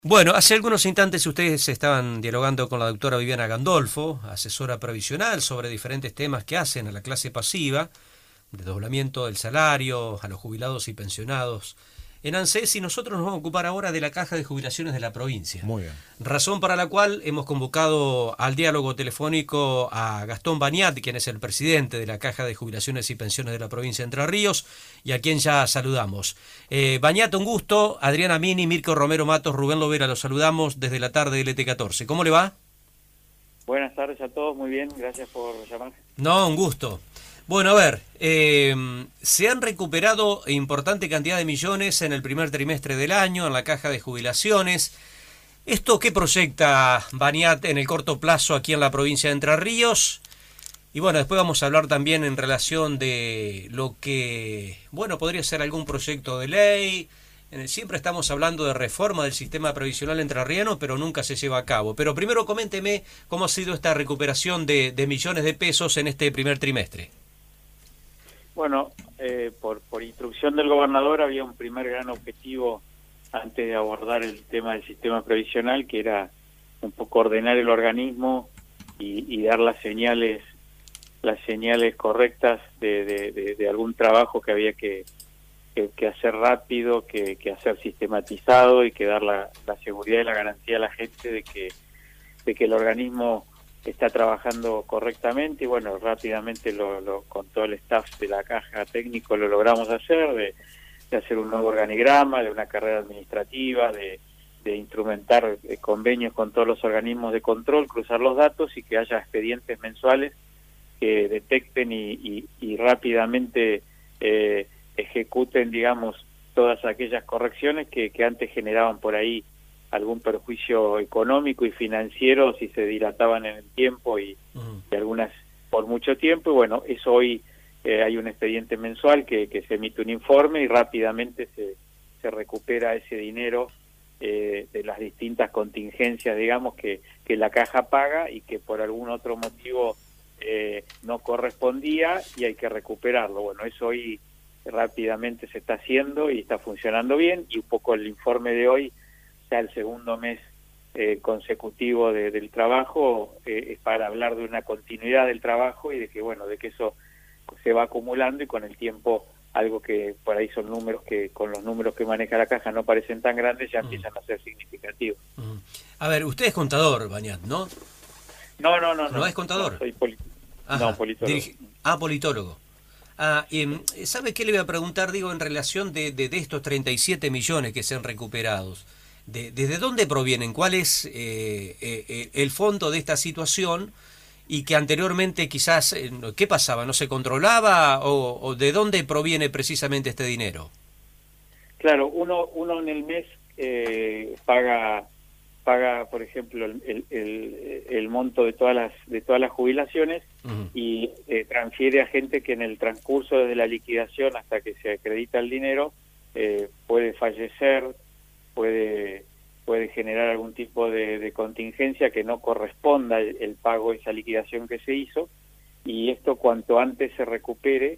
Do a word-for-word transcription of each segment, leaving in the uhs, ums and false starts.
Bueno, hace algunos instantes ustedes estaban dialogando con la doctora Viviana Gandolfo, asesora previsional, sobre diferentes temas que hacen a la clase pasiva, desdoblamiento del salario, a los jubilados y pensionados en ANSES, y nosotros nos vamos a ocupar ahora de la caja de jubilaciones de la provincia. Muy bien. Razón para la cual hemos convocado al diálogo telefónico a Gastón Bañat, quien es el presidente de la caja de jubilaciones y pensiones de la provincia de Entre Ríos, y a quien ya saludamos. Eh, Bañat, un gusto. Adriana Mini, Mirko Romero Matos, Rubén Lovera, los saludamos desde la tarde del E T catorce. ¿Cómo le va? Buenas tardes a todos, muy bien, gracias por llamar. No, un gusto. Bueno, a ver, eh, se han recuperado importante cantidad de millones en el primer trimestre del año en la caja de jubilaciones. ¿Esto qué proyecta Bañat en el corto plazo aquí en la provincia de Entre Ríos? Y bueno, después vamos a hablar también en relación de lo que, bueno, podría ser algún proyecto de ley. Siempre estamos hablando de reforma del sistema previsional entrerriano, pero nunca se lleva a cabo. Pero primero coménteme cómo ha sido esta recuperación de, de millones de pesos en este primer trimestre. Bueno, eh, por, por instrucción del gobernador había un primer gran objetivo antes de abordar el tema del sistema previsional, que era un poco ordenar el organismo y, y dar las señales las señales correctas de, de, de, de algún trabajo que había que, que, que hacer rápido, que, que hacer sistematizado y que dar la, la seguridad y la garantía a la gente de que, de que el organismo está trabajando correctamente. Y bueno, rápidamente lo, lo, con todo el staff de la caja técnico lo logramos hacer, de, de hacer un nuevo organigrama, de una carrera administrativa, de, de instrumentar eh, convenios con todos los organismos de control, cruzar los datos y que haya expedientes mensuales que detecten y, y, y rápidamente eh, ejecuten, digamos, todas aquellas correcciones que, que antes generaban por ahí algún perjuicio económico y financiero si se dilataban en el tiempo y, uh-huh. y algunas por mucho tiempo. Y bueno, eso hoy eh, hay un expediente mensual que, que se emite un informe y rápidamente se, se recupera ese dinero eh, de las distintas contingencias, digamos, que, que la caja paga y que por algún otro motivo eh, no correspondía y hay que recuperarlo. Bueno, eso hoy rápidamente se está haciendo y está funcionando bien, y un poco el informe de hoy, ya el segundo mes eh, consecutivo de, del trabajo, eh, es para hablar de una continuidad del trabajo y de que, bueno, de que eso se va acumulando y con el tiempo algo que por ahí son números que con los números que maneja la caja no parecen tan grandes, ya uh-huh. empiezan a ser significativos. Uh-huh. A ver, usted es contador, Bañat, ¿no? No, no, no. ¿No, ¿No es contador? No, soy poli- no, politólogo. Dirige- ah, politólogo. Ah, eh, ¿sabe qué le voy a preguntar, digo, en relación de, de, de estos treinta y siete millones que se han recuperado? De, ¿Desde dónde provienen? ¿Cuál es eh, eh, el fondo de esta situación? Y que anteriormente quizás, eh, ¿qué pasaba? ¿No se controlaba? O, ¿O de dónde proviene precisamente este dinero? Claro, uno uno en el mes eh, paga, paga por ejemplo, el, el, el, el monto de todas las de todas las jubilaciones uh-huh. y eh, transfiere a gente que en el transcurso desde la liquidación hasta que se acredita el dinero eh, puede fallecer, puede puede generar algún tipo de, de contingencia que no corresponda el, el pago de esa liquidación que se hizo, y esto cuanto antes se recupere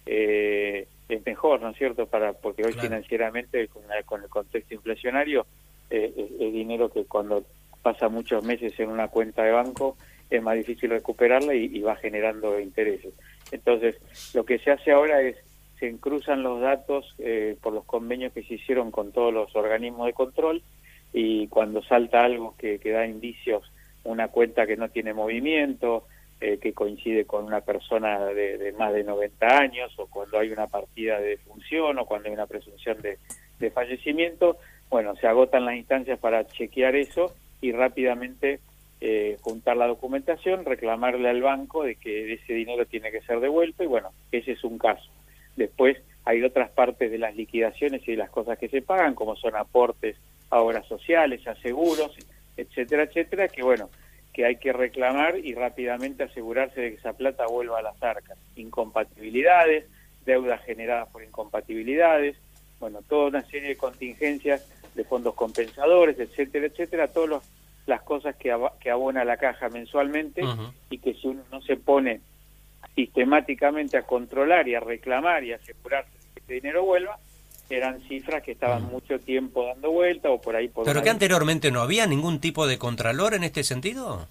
eh, es mejor, ¿no es cierto? Para porque hoy claro. financieramente con, la, con el contexto inflacionario eh, es, es dinero que cuando pasa muchos meses en una cuenta de banco es más difícil recuperarla y, y va generando intereses. Entonces, lo que se hace ahora es se cruzan los datos eh, por los convenios que se hicieron con todos los organismos de control, y cuando salta algo que, que da indicios, una cuenta que no tiene movimiento, eh, que coincide con una persona de, de más de noventa años, o cuando hay una partida de defunción, o cuando hay una presunción de, de fallecimiento, bueno, se agotan las instancias para chequear eso y rápidamente eh, juntar la documentación, reclamarle al banco de que ese dinero tiene que ser devuelto, y bueno, ese es un caso. Después hay otras partes de las liquidaciones y de las cosas que se pagan, como son aportes a obras sociales, a seguros, etcétera, etcétera, que bueno, que hay que reclamar y rápidamente asegurarse de que esa plata vuelva a las arcas. Incompatibilidades, deudas generadas por incompatibilidades, bueno, toda una serie de contingencias de fondos compensadores, etcétera, etcétera, todas las cosas que, ab que abona la caja mensualmente uh-huh. y que si uno no se pone sistemáticamente a controlar y a reclamar y a asegurarse de que ese dinero vuelva, eran cifras que estaban mm. mucho tiempo dando vuelta o por ahí. Por ¿Pero que anteriormente no había ningún tipo de contralor en este sentido?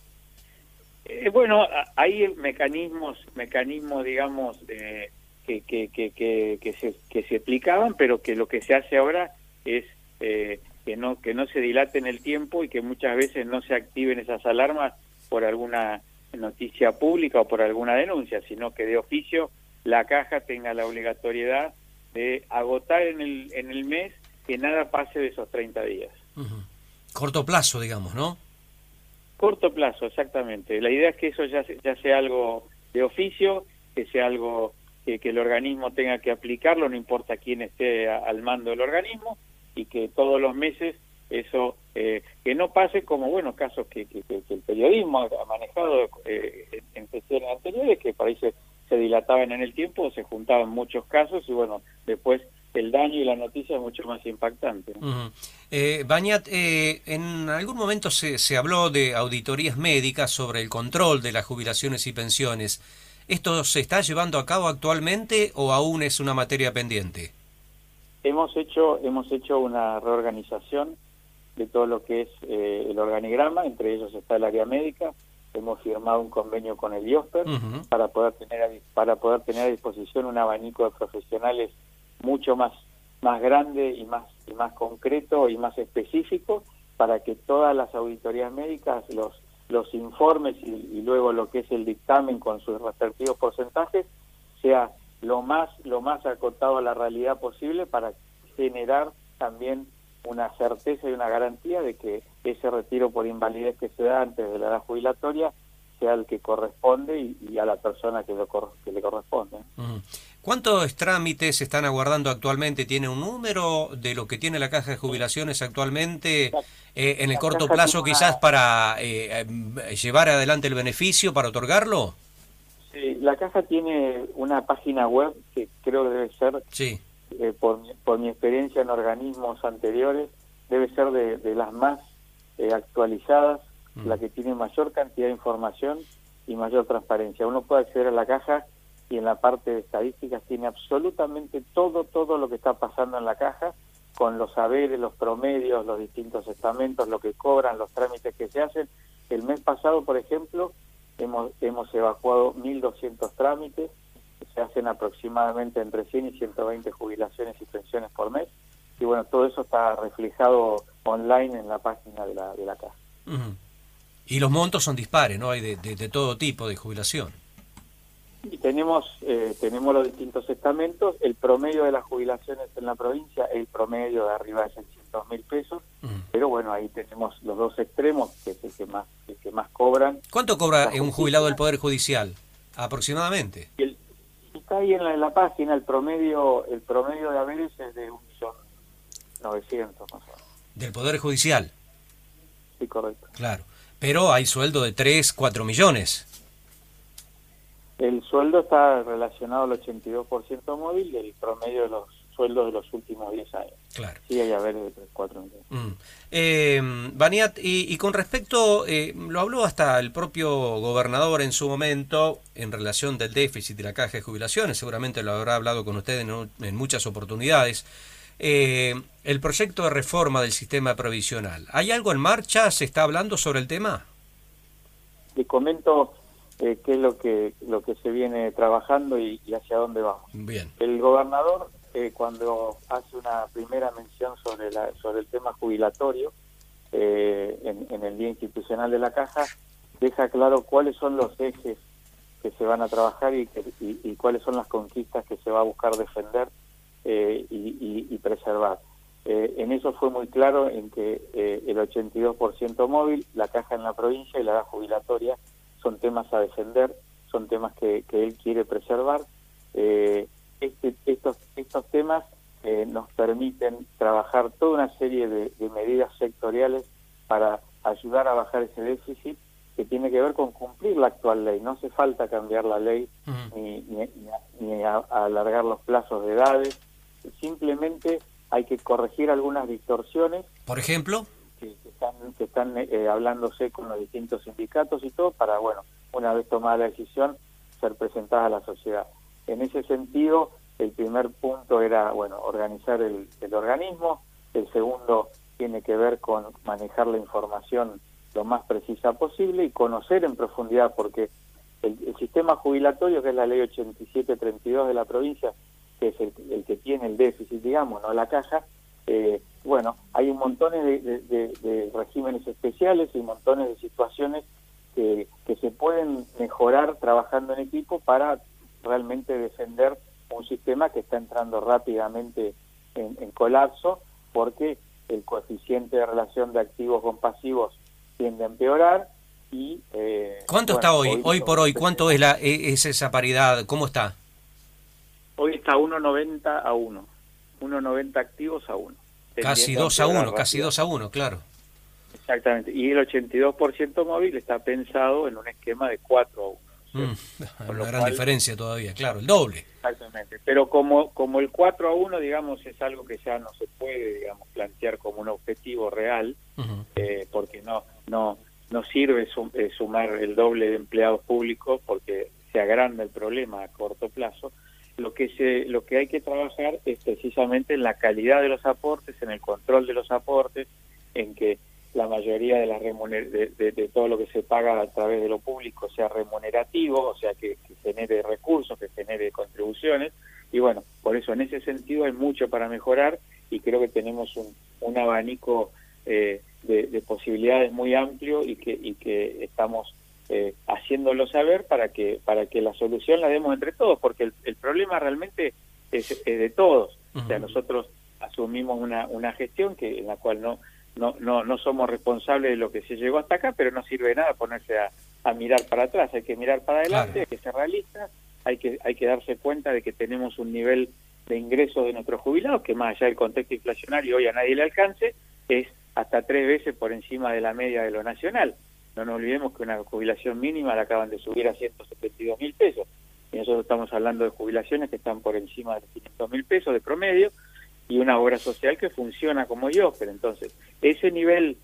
Eh, bueno, hay mecanismos, mecanismos, digamos, eh, que, que, que, que, que, se, que se aplicaban, pero que lo que se hace ahora es eh, que no que no se dilate en el tiempo y que muchas veces no se activen esas alarmas por alguna noticia pública o por alguna denuncia, sino que de oficio la caja tenga la obligatoriedad de agotar en el en el mes que nada pase de esos treinta días. Uh-huh. Corto plazo, digamos, ¿no? Corto plazo, exactamente. La idea es que eso ya, ya sea algo de oficio, que sea algo que, que el organismo tenga que aplicarlo, no importa quién esté a, al mando del organismo, y que todos los meses eso, eh, que no pase como, bueno, casos que, que, que, que el periodismo ha manejado eh, en sesiones anteriores, que por ahí se, se dilataban en el tiempo, se juntaban muchos casos, y bueno, después el daño y la noticia es mucho más impactante. Uh-huh. eh, Bañat, eh, en algún momento se, se habló de auditorías médicas sobre el control de las jubilaciones y pensiones. ¿Esto se está llevando a cabo actualmente o aún es una materia pendiente? Hemos hecho hemos hecho una reorganización de todo lo que es eh, el organigrama, entre ellos está el área médica. Hemos firmado un convenio con el IOSPER uh-huh. para poder tener a, para poder tener a disposición un abanico de profesionales mucho más más grande y más y más concreto y más específico, para que todas las auditorías médicas, los los informes y, y luego lo que es el dictamen con sus respectivos porcentajes sea lo más lo más acotado a la realidad posible, para generar también una certeza y una garantía de que ese retiro por invalidez que se da antes de la edad jubilatoria sea el que corresponde y, y a la persona que, lo, que le corresponde. Uh-huh. ¿Cuántos trámites se están aguardando actualmente? ¿Tiene un número de lo que tiene la Caja de Jubilaciones actualmente eh, en el corto plazo quizás una... para eh, llevar adelante el beneficio, para otorgarlo? Sí, la Caja tiene una página web que creo debe ser, sí. eh, por, por mi experiencia en organismos anteriores, debe ser de, de las más eh, actualizadas, mm. la que tiene mayor cantidad de información y mayor transparencia. Uno puede acceder a la Caja y en la parte de estadísticas tiene absolutamente todo, todo lo que está pasando en la Caja, con los saberes, los promedios, los distintos estamentos, lo que cobran, los trámites que se hacen. El mes pasado, por ejemplo, hemos hemos evacuado mil doscientos trámites, se hacen aproximadamente entre cien y ciento veinte jubilaciones y pensiones por mes, y bueno, todo eso está reflejado online en la página de la, de la Caja. Uh-huh. Y los montos son dispares, ¿no? Hay de, de, de todo tipo de jubilación. Y tenemos eh, tenemos los distintos estamentos. El promedio de las jubilaciones en la provincia, el promedio de arriba de seiscientos mil pesos, uh-huh. pero bueno, ahí tenemos los dos extremos, que es el que más el que más cobran. ¿Cuánto cobra un jubilado del Poder Judicial, aproximadamente? Y el, está ahí en la, en la página, el promedio el promedio de haberes es de un millón novecientos más o menos. ¿Del Poder Judicial? Sí, correcto. Claro, pero hay sueldo de tres, cuatro millones. El sueldo está relacionado al ochenta y dos por ciento móvil del promedio de los sueldos de los últimos diez años. Claro. Sí, hay haberes de tres, cuatro millones. Mm. Eh, Bañat, y, y con respecto, eh, lo habló hasta el propio gobernador en su momento, en relación del déficit de la Caja de Jubilaciones, seguramente lo habrá hablado con usted en, en muchas oportunidades, eh, el proyecto de reforma del sistema previsional. ¿Hay algo en marcha? ¿Se está hablando sobre el tema? Le comento eh, qué es lo que lo que se viene trabajando y, y hacia dónde vamos. Bien. El gobernador, eh, cuando hace una primera mención sobre la sobre el tema jubilatorio eh, en, en el Día Institucional de la Caja, deja claro cuáles son los ejes que se van a trabajar y, que, y, y cuáles son las conquistas que se va a buscar defender eh, y, y, y preservar. Eh, en eso fue muy claro en que eh, el ochenta y dos por ciento móvil, la Caja en la provincia y la edad jubilatoria son temas a defender, son temas que, que él quiere preservar. Eh, este, estos, estos temas eh, nos permiten trabajar toda una serie de, de medidas sectoriales para ayudar a bajar ese déficit, que tiene que ver con cumplir la actual ley. No hace falta cambiar la ley uh-huh. ni, ni, ni a, a alargar los plazos de edades, simplemente hay que corregir algunas distorsiones. ¿Por ejemplo? Que, que están, que están eh, hablándose con los distintos sindicatos y todo, para, bueno, una vez tomada la decisión, ser presentada a la sociedad. En ese sentido, el primer punto era, bueno, organizar el, el organismo. El segundo tiene que ver con manejar la información lo más precisa posible y conocer en profundidad, porque el, el sistema jubilatorio, que es la ley ochenta y siete treinta y dos de la provincia, que es el, el que tiene el déficit, digamos, no la caja, eh, bueno, hay un montón de, de, de, de regímenes especiales y montones de situaciones que, que se pueden mejorar trabajando en equipo para realmente defender un sistema que está entrando rápidamente en, en colapso, porque el coeficiente de relación de activos con pasivos tiende a empeorar. Y eh, ¿cuánto bueno, está hoy? Hoy, Hoy por hoy, ¿cuánto es, la, es esa paridad? ¿Cómo está? Hoy está uno noventa a uno. uno noventa activos a uno. Casi dos a uno, casi dos a uno, claro. Exactamente. Y el ochenta y dos por ciento móvil está pensado en un esquema de cuatro a uno. Mm, una gran cual, diferencia todavía, claro, el doble. Exactamente. Pero como como el cuatro a uno, digamos, es algo que ya no se puede, digamos, plantear como un objetivo real, uh-huh. eh, porque no no no sirve sum, eh, sumar el doble de empleados públicos porque se agranda el problema a corto plazo. Lo que se lo que hay que trabajar es precisamente en la calidad de los aportes, en el control de los aportes, en que la mayoría de, las remuner de, de, de todo lo que se paga a través de lo público sea remunerativo, o sea, que, que genere recursos, que genere contribuciones. Y bueno, por eso en ese sentido hay mucho para mejorar y creo que tenemos un, un abanico eh, de, de posibilidades muy amplio y que, y que estamos eh, haciéndolo saber para que, para que la solución la demos entre todos, porque el, el problema realmente es, es de todos. Uh-huh. O sea, nosotros asumimos una, una gestión que en la cual no No, no no somos responsables de lo que se llegó hasta acá, pero no sirve de nada ponerse a, a mirar para atrás. Hay que mirar para adelante, claro. Hay que ser realistas, hay que hay que darse cuenta de que tenemos un nivel de ingresos de nuestros jubilados que, más allá del contexto inflacionario, hoy a nadie le alcance, es hasta tres veces por encima de la media de lo nacional. No nos olvidemos que una jubilación mínima la acaban de subir a ciento setenta y dos mil pesos, y nosotros estamos hablando de jubilaciones que están por encima de quinientos mil pesos de promedio, y una obra social que funciona como yo, pero entonces ese nivel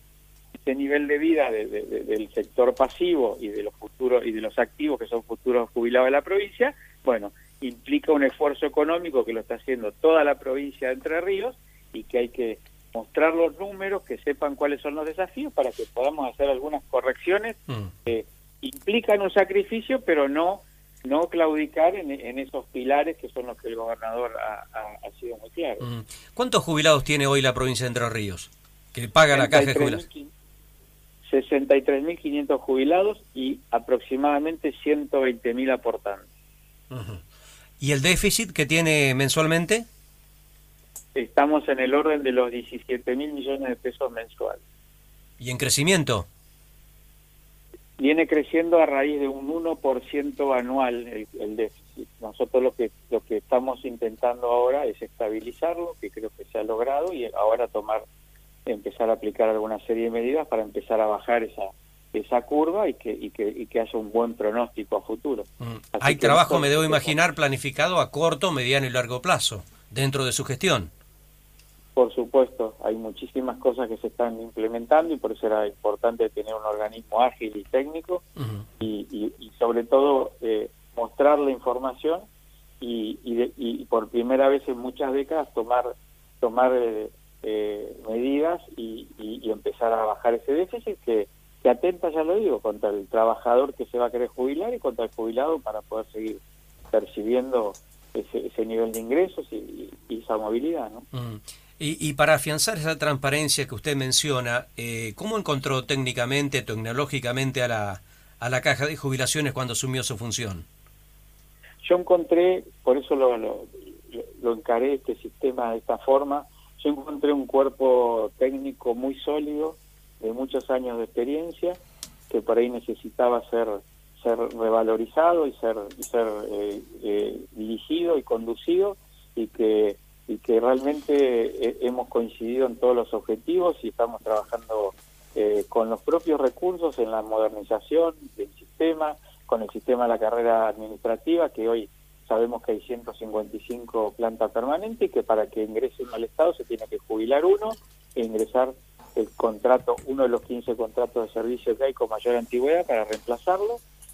ese nivel de vida de, de, de, del sector pasivo y de los futuros y de los activos que son futuros jubilados de la provincia, bueno, implica un esfuerzo económico que lo está haciendo toda la provincia de Entre Ríos y que hay que mostrar los números, que sepan cuáles son los desafíos para que podamos hacer algunas correcciones mm. que implican un sacrificio, pero no no claudicar en, en esos pilares que son los que el gobernador ha, ha, ha sido muy claro. Mm. ¿Cuántos jubilados tiene hoy la provincia de Entre Ríos? Que paga la caja de jubilación. sesenta y tres mil quinientos jubilados y aproximadamente ciento veinte mil aportantes. Uh-huh. ¿Y el déficit que tiene mensualmente? Estamos en el orden de los diecisiete mil millones de pesos mensuales. ¿Y en crecimiento? Viene creciendo a raíz de un uno por ciento anual el, el déficit. Nosotros lo que lo que estamos intentando ahora es estabilizarlo, que creo que se ha logrado, y ahora tomar, empezar a aplicar alguna serie de medidas para empezar a bajar esa esa curva y que y que y que haya un buen pronóstico a futuro. Mm. Hay trabajo, me debo imaginar, planificado a corto, mediano y largo plazo dentro de su gestión. Por supuesto, hay muchísimas cosas que se están implementando y por eso era importante tener un organismo ágil y técnico. Uh-huh. y, y, y sobre todo eh, mostrar la información y, y, de, y por primera vez en muchas décadas tomar tomar eh, eh, medidas y, y, y empezar a bajar ese déficit que, que atenta, ya lo digo, contra el trabajador que se va a querer jubilar y contra el jubilado para poder seguir percibiendo ese, ese nivel de ingresos y, y esa movilidad, ¿no? Uh-huh. Y, y para afianzar esa transparencia que usted menciona, eh, ¿cómo encontró técnicamente, tecnológicamente a la, a la caja de jubilaciones cuando asumió su función? Yo encontré, por eso lo, lo, lo encaré este sistema de esta forma, yo encontré un cuerpo técnico muy sólido, de muchos años de experiencia, que por ahí necesitaba ser ser revalorizado y ser, y ser eh, eh, dirigido y conducido, y que y que realmente eh, hemos coincidido en todos los objetivos y estamos trabajando eh, con los propios recursos en la modernización del sistema, con el sistema de la carrera administrativa, que hoy sabemos que hay ciento cincuenta y cinco plantas permanentes y que para que ingrese uno al Estado se tiene que jubilar uno e ingresar el contrato, uno de los quince contratos de servicio que hay con mayor antigüedad para reemplazarlo,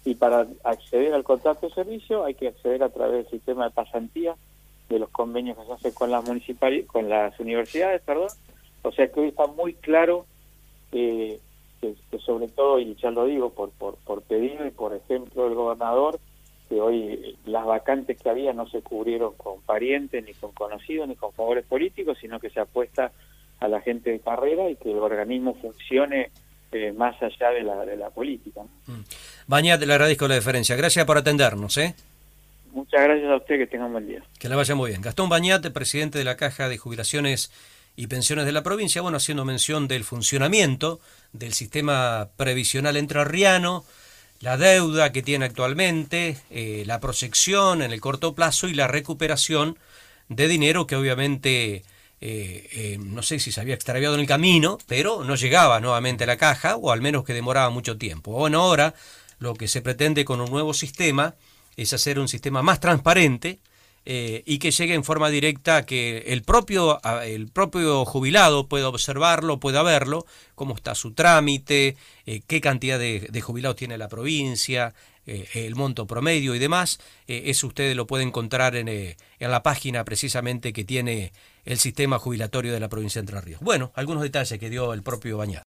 Y para acceder al contrato de servicio hay que acceder a través del sistema de pasantía, de los convenios que se hacen con las municipalidades, con las universidades, perdón. O sea que hoy está muy claro eh, que, que sobre todo, y ya lo digo por, por, por pedido y por ejemplo del gobernador, que hoy las vacantes que había no se cubrieron con parientes, ni con conocidos, ni con favores políticos, sino que se apuesta a la gente de carrera y que el organismo funcione eh, más allá de la, de la política, ¿no? Mm. Bañat, le agradezco la deferencia. Gracias por atendernos, ¿eh? Muchas gracias a usted, que tenga un buen día. Que le vaya muy bien. Gastón Bañat, presidente de la Caja de Jubilaciones y Pensiones de la provincia, bueno, haciendo mención del funcionamiento del sistema previsional entrerriano, la deuda que tiene actualmente, eh, la proyección en el corto plazo y la recuperación de dinero que obviamente, eh, eh, no sé si se había extraviado en el camino, pero no llegaba nuevamente a la caja, o al menos que demoraba mucho tiempo. Bueno, ahora lo que se pretende con un nuevo sistema es hacer un sistema más transparente, eh, y que llegue en forma directa a que el propio, el propio jubilado pueda observarlo, pueda verlo, cómo está su trámite, eh, qué cantidad de, de jubilados tiene la provincia, eh, el monto promedio y demás. Eh, eso ustedes lo pueden encontrar en, eh, en la página precisamente que tiene el sistema jubilatorio de la provincia de Entre Ríos. Bueno, algunos detalles que dio el propio Bañat.